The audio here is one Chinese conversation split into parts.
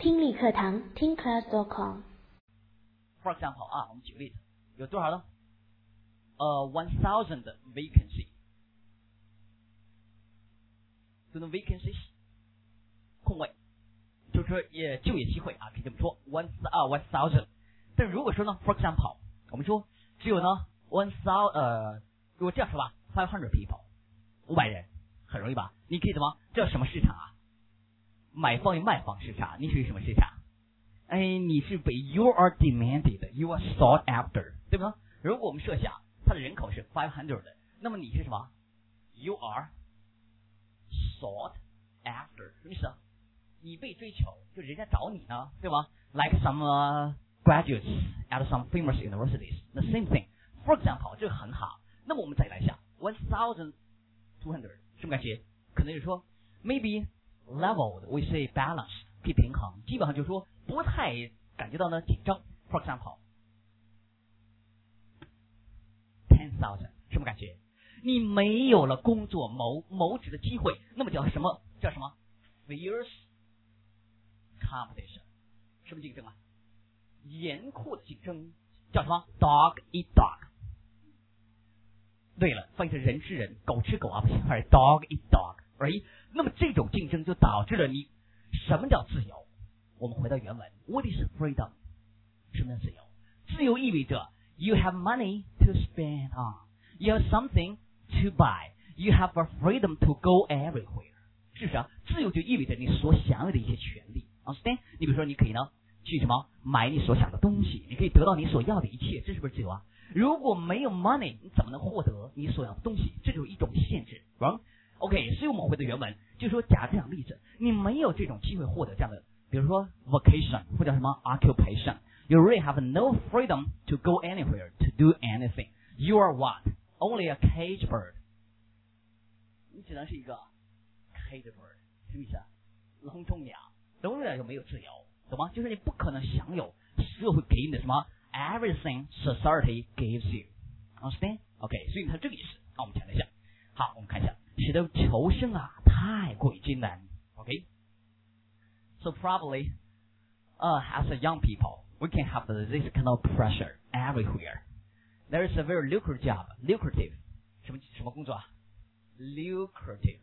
听力课堂听 class.com。 For example 啊，我们举个例子，有多少呢？1000 vacancy， student vacancies， 空位，就是说就业机会啊，可以这么说，1000。但如果说呢 ，for example， 我们说只有呢如果这样说吧，500 people， 500人，很容易吧？你可以怎么？这是什么市场啊？买方与卖方市场，你属于什么市场？你是被 you are demanded， you are sought after， 对吧？如果我们设想它的人口是500的，那么你是什么 ？You are sought after， 什么意思？你被追求，就人家找你呢，对吗 ？Like some graduates at some famous universities， the same thing。For example， 这个很好。那么我们再来想，1200，什么感觉？可能就是说 maybe leveled， we say balanced， 可以平衡，基本上就是说不太感觉到呢紧张。For example，10,000， 什么感觉？你没有了工作谋职的机会，那么叫什么？fierce competition， 什么竞争啊？严酷的竞争，叫什么 ？dog eat dog。对了，翻译成人吃人，狗吃狗啊，不行，还是 dog eat dog，right？ 那么这种竞争就导致了你什么叫自由？我们回到原文 ，What is freedom？ 什么叫自由？自由意味着 you have money to spend on， you have something to buy， you have a freedom to go everywhere， 是不是啊？自由就意味着你所享有的一些权利 ，understand？ 你比如说，你可以呢去什么买你所想的东西，你可以得到你所要的一切，这是不是自由啊？如果没有 money， 你怎么能获得你所要的东西？这就是一种限制 ，right？OK， 所以我们回到原文，就说假这样例子，你没有这种机会获得这样的，比如说 vocation 或者什么 occupation，you really have no freedom to go anywhere to do anything. You are what? Only a cage bird. 你只能是一个 cage bird， 什么意思啊？笼中鸟，笼中鸟就没有自由，懂吗？就是你不可能享有社会给你的什么 everything society gives you. Understand? OK， 所以它这个意思，那我们强调一下。好，我们看一下，使得求生啊太过于艰难。OK，so probably as a young people, we can have this kind of pressure everywhere. There is a very lucrative job. Lucrative， 什么工作啊 ？Lucrative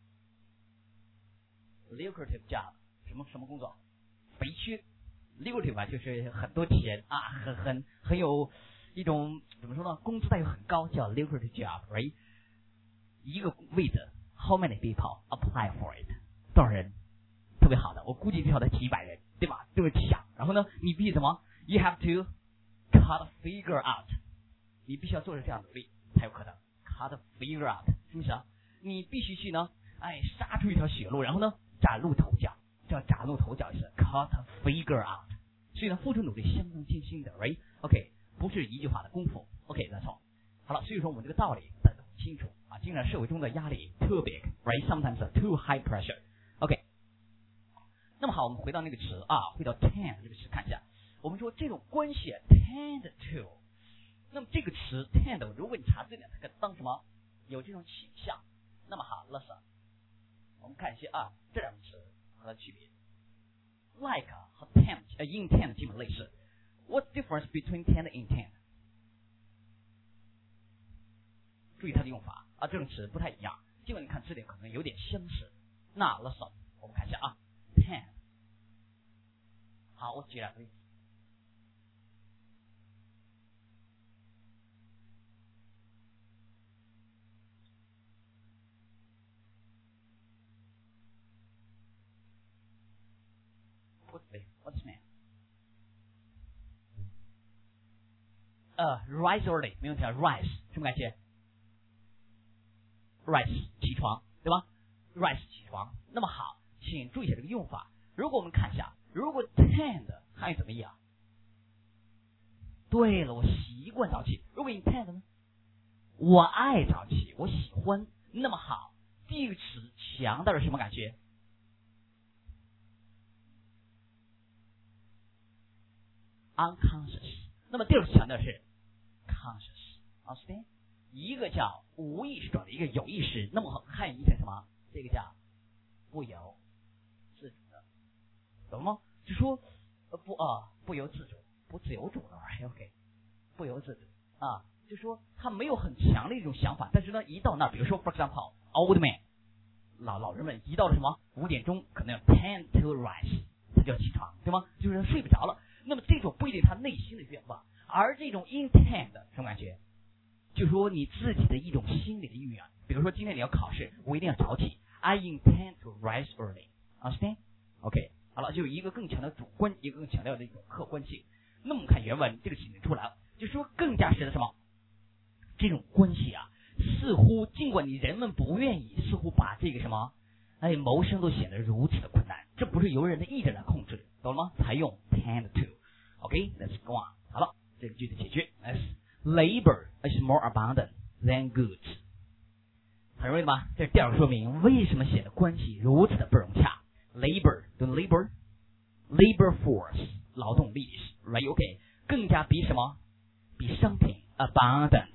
job， 什么工作？肥缺。lucrative 啊，就是很多钱啊，很有一种怎么说呢？工资待遇很高，叫 lucrative job，right？ 一个位置 ，how many people apply for it？ 多少人？特别好的，我估计至少得几百人，对吧？都是抢。然后呢，你必须什么 ？You have to cut figure out， 你必须要做出这样努力才有可能 cut figure out， 什么意思啊？你必须去呢，杀出一条血路，然后呢，崭露头角，叫崭露头角意思 cut figure out。所以呢，付出努力相当艰辛的 ，right？OK， 不是一句话的功夫。OK， that's all。好了，所以说我们这个道理大家都很清楚啊。竟然社会中的压力特别 ，right？Sometimes too high pressure。OK。那么好，我们回到那个词啊，回到 tend 这个词看一下。我们说这种关系 tend to， 那么这个词 tend， 如果你查字典，它可当什么？有这种倾向。那么好 ，listen， 我们看一些这两个词和它的区别。Like 和 intent 基本类似。What's the difference between tend and intent？ 注意它的用法啊，这种词不太一样。基本你看字典可能有点相似。那 listen， 我们看一下啊 ，tend。好，我举两个例子。What's man？ rise early 没问题啊 ，rise 什么感觉 ？rise 起床，对吧 ？rise 起床。那么好，请注意一下这个用法。如果我们看一下，如果 tend 汉语怎么样？对了，我习惯早起。如果 intent 呢？我爱早起，我喜欢。那么好，第一个词强调了什么感觉？unconscious。那么第二个词强调的是 conscious。understand？ 一个叫无意识转的，一个有意识。那么汉语译成什么？这个叫不由自主的，懂吗？ 就说不由自主，不自由主了 ，OK， 不由自主啊，就说他没有很强的一种想法，但是呢，一到那，比如说 for example old man， 老人们一到了什么5点钟，可能要 tend to rise， 他就要起床，对吗？就是睡不着了。那么这种不一定他内心的愿望，而这种 intend 什么感觉？就说你自己的一种心理的意愿。比如说今天你要考试，我一定要早起 ，I intend to rise early，understand？ OK， 好了，就有一个更强的主观，一个更强调的一种客观性。那么我们看原文，这个情景出来了，就说更加使得什么？这种关系啊，似乎尽管你人们不愿意，似乎把这个什么，谋生都显得如此的困难。这不是由人的意志来控制的，懂了吗？才用 tend to。OK，let's go on。好了，这个句子解决。Labor is more abundant than goods。很容易吧？这是第二个说明为什么显得关系如此的不融洽。Labor 对 labor force 劳动力 ，right？ OK， 更加比什么？比商品 abundant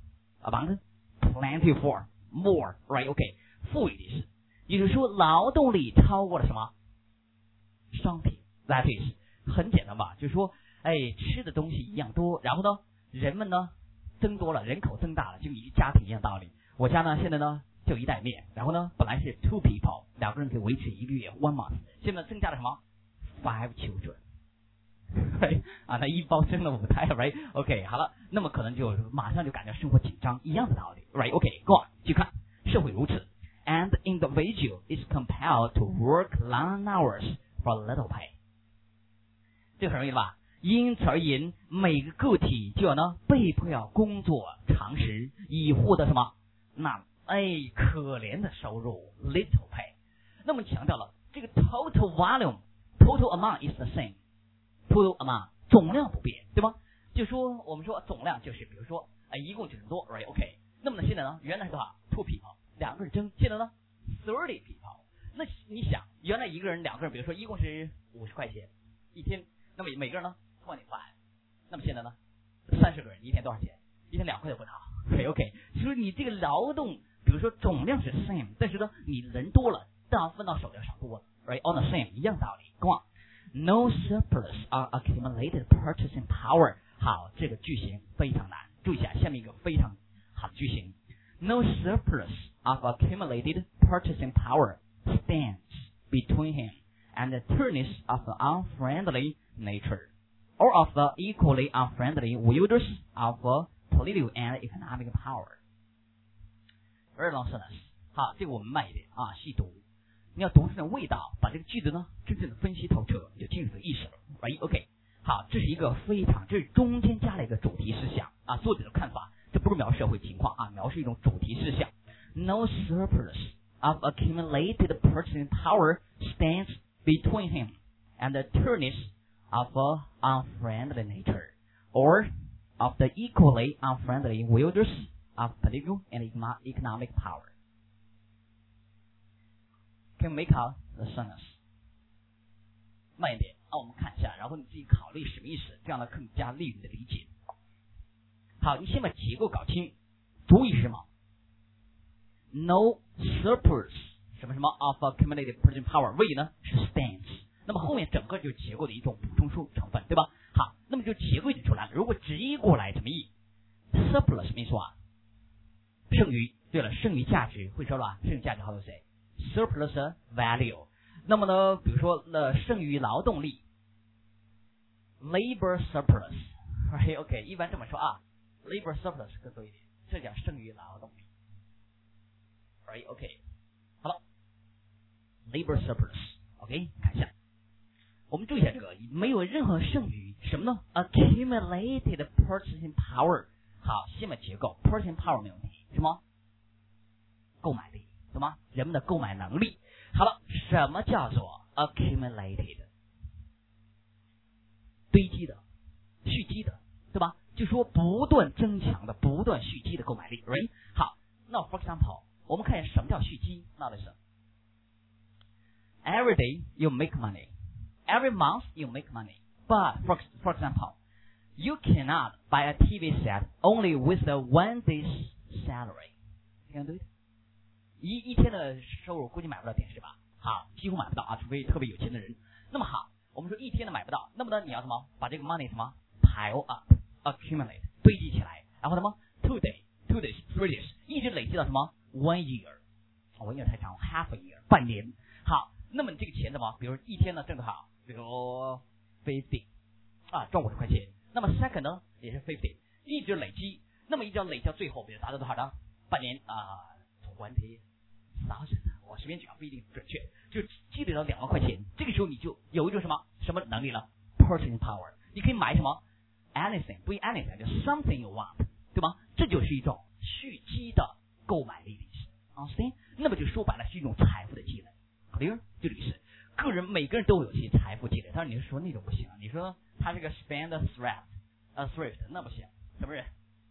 plentiful more right OK 富裕的是，也就是说劳动力超过了什么商品 that is 很简单吧，就是说吃的东西一样多，然后呢人们呢增多了，人口增大了，就一个家庭一样道理。我家呢现在呢就一袋面，然后呢本来是 2 people 2个人可以维持1个月 1 month， 现在增加了什么 5 children right？ 啊，那一包生了5胎 right OK 好了，那么可能就马上就感觉生活紧张一样的道理 right OK go on 继续看，社会如此 and the individual is compelled to work long hours for little pay。 这个很容易了吧？因此而言，每个个体就要呢被迫要工作长时，以获得什么？那可怜的收入 little pay。 那么强调了这个 total volume total amount is the same。total amount 总量不变，对吗？就说我们说总量就是比如说一共就这么多 right OK。 那么呢现在呢原来是多少 2 people 2个人争，现在呢30 people。 那你想原来1个人2个人比如说一共是50块钱一天，那么每个人呢25，那么现在呢30个人一天多少钱？一天2块都不到 right OK。 所以你这个劳动比如说总量是 same， 但是呢你人多了，当然分到手就少多了 right on the same 一样道理。Go on。No surplus or accumulated purchasing power。 好，这个句型非常难，注意一下，下面一个非常好的句型 No surplus of accumulated purchasing power stands between him and the tyrannies of the unfriendly nature or of the equally unfriendly wielders of political and economic power。 Very long sentence。 好，这个我们慢一点啊，细读。你要读出那味道，把这个句子呢真正的分析透彻，你就清楚的意识了 right OK。 好，这是一个这是中间加了一个主题思想啊，作者的看法，这不是描述社会情况啊，描述一种主题思想。 No surplus of accumulated purchasing power stands between him and the tyrannies of unfriendly nature or of the equally unfriendly wielders of political and economic power。 Can make out the sentence。 慢一点啊，我们看一下，然后你自己考虑什么意思，这样呢更加利于你的理解。好，你先把结构搞清，主语是什么 ？No surplus 什么 of accumulated purchasing power， 谓语呢是 stands， 那么后面整个就是结构的一种补充成分，对吧？好，那么就结构已经出来了。如果直译过来什么意 ？surplus 没说啊，剩余。对了，剩余价值会说了吧？剩余价值还有谁？surplus value。 那么呢比如说剩余劳动力 labor surplus right OK 一般这么说啊 labor surplus 更多一点，这叫剩余劳动力 right OK 好了 labor surplus OK 看一下，我们注意一下这个没有任何剩余什么呢 accumulated purchasing power。 好，先把结构 purchasing power 没有问题，什么购买力，懂吗？人们的购买能力。好了，什么叫做 accumulated？ 堆积的、蓄积的，对吧？就说不断增强的、不断蓄积的购买力 ，right？ 好，那 for example， 我们看一下什么叫蓄积，那就是 every day you make money, every month you make money, but for example, you cannot buy a TV set only with a 1 day's salary。 听对？一天的收入估计买不到电视吧？好，几乎买不到啊，除非特别有钱的人。那么好， 我们说一天的买不到，那么呢你要什么把这个 money 什么 pile up accumulate 堆积起来，然后什么 2 days 3 days 一直累积到什么 1 year。1 year 太长 ，half a year 半年。好，那么你这个钱怎么？比如一天呢挣得好，比如50赚50块钱，那么 second 呢也是50，一直累积，那么一直要累积到最后，比如达到多少呢？半年20,000，我随便讲不一定准确，就积累到2万块钱，这个时候你就有一种什么能力了 ？purchasing power， 你可以买什么 anything， 不一 anything， 就 something you want， 对吗？这就是一种蓄积的购买力的意思 ，understand？ 那么就说白了是一种财富的积累 ，clear？ 这里是每个人都有些财富积累，但是你说那种不行，你说他这个 spend thrift，那不行，什么人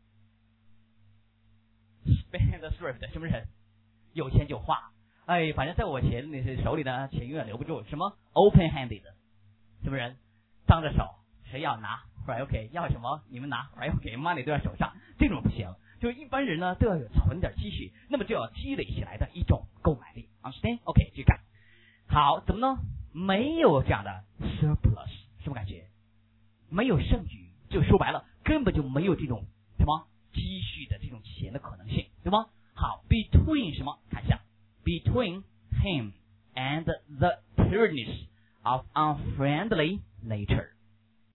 ？spend thrift 什么人？有钱就花，反正在我手里呢，钱永远留不住。什么 open-handed， 什么人？张着手，谁要拿 ？Right OK， 要什么你们拿 ，Right OK，money 都在手上，这种不行。就一般人呢都要有存点积蓄，那么就要积累起来的一种购买力 ，understand？ OK， 去看。好，怎么呢？没有这样的 surplus， 什么感觉？没有剩余，就说白了，根本就没有这种什么积蓄的这种钱的可能性，对吗？好 ，between 什么？看一下 ，between him and the tyrannys of unfriendly nature。